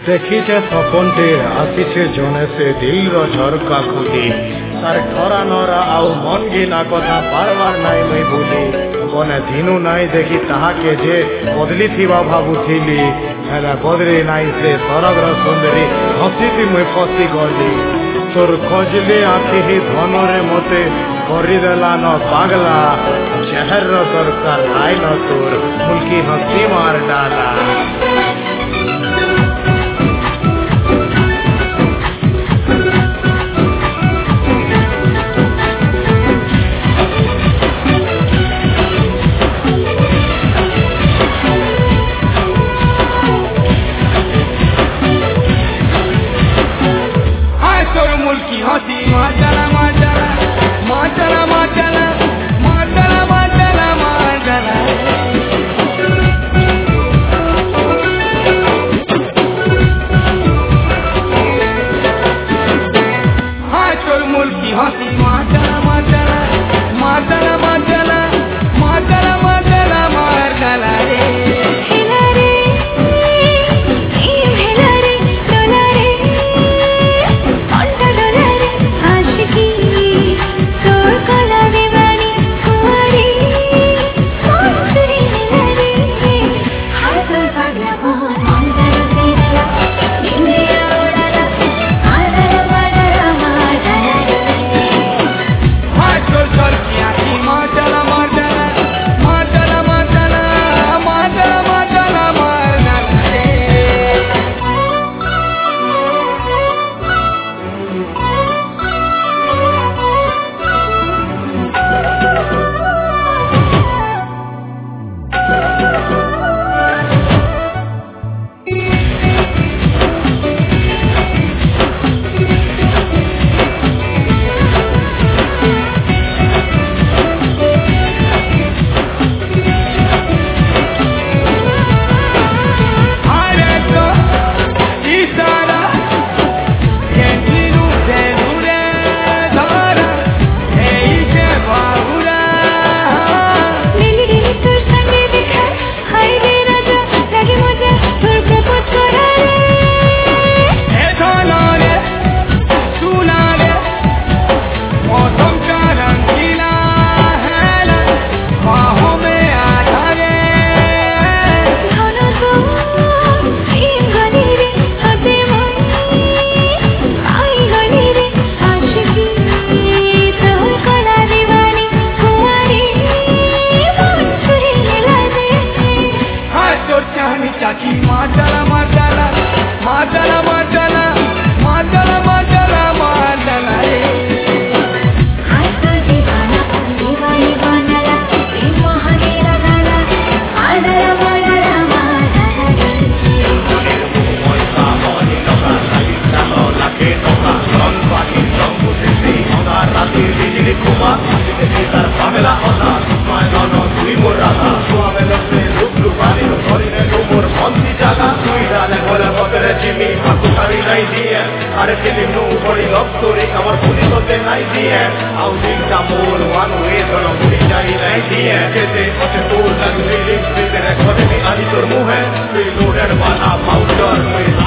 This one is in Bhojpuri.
देखिछे सपनटे आसिछे जने से दिलर झरका खुली तार ठरा नरा आउ मन गिना कथा बारबार नाई मुई भूली बने दिनु नाई देखी ताहाके जे बदली थिबा भाबुथिली हेला बदली नाई से सरगर सुंदरी हसीती मुई फसी गली तोर खोजले आखि ही धनरे मते करिदेला न पागला शहर दरकार नाई न तोर मुल्की हसी मार डाला Reloaded by our powder.